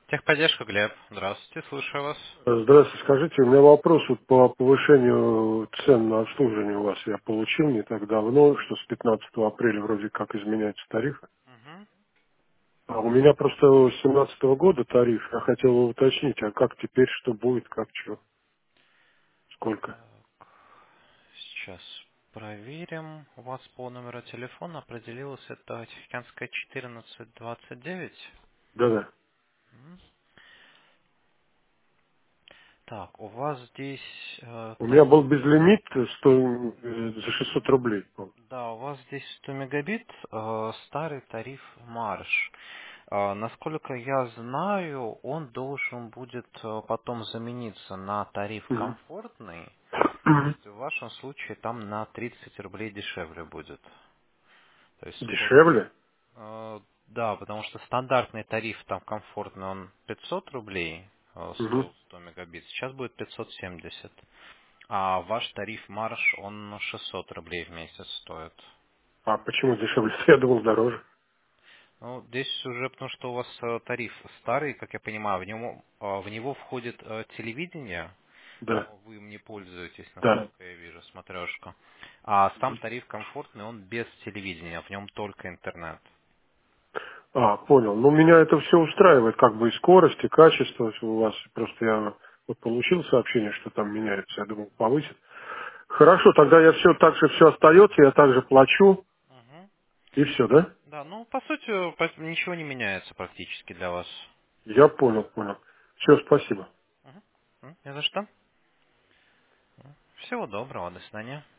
Техподдержка, Глеб. Здравствуйте, слушаю вас. Здравствуйте, скажите, у меня вопрос вот по повышению цен на обслуживание у вас. Я получил не так давно, что с 15 апреля вроде как изменяются тарифы. Мгм. А у меня просто с 17 года тариф. Я хотел его уточнить, а как теперь, что будет, как что, сколько? Сейчас проверим. У вас по номеру телефона определилось это Тихоокеанская 1429. Да-да. Мгм. Так, у вас здесь У меня тариф. был безлимит 100, за 600 рублей. Да, у вас здесь 100 мегабит, старый тариф Марш. Насколько я знаю, он должен будет потом замениться на тариф Мгм. комфортный. То Мгм. есть в вашем случае там на 30 рублей дешевле будет. То есть Дешевле? да, потому что стандартный тариф там комфортный, он 500 рублей Мгм. стоил 100 мегабит, сейчас будет 570. А ваш тариф марш, он 600 рублей в месяц стоит. А почему дешевле? Я думал дороже. Ну, здесь уже потому, что у вас тариф старый, как я понимаю, в него входит телевидение, Да, но вы им не пользуетесь, да. насколько я вижу, смотрешка. А сам тариф комфортный, он без телевидения, в нем только интернет. А, понял. Ну, меня это все устраивает, как бы и скорость, и качество у вас. Просто я вот получил сообщение, что там меняется. Я думал, повысит. Хорошо, тогда я все так же все остается, я также плачу, Мгм. и все, да? Да, ну, по сути, ничего не меняется практически для вас. Я понял, понял. Все, спасибо. Мгм. Не за что. Всего доброго, до свидания.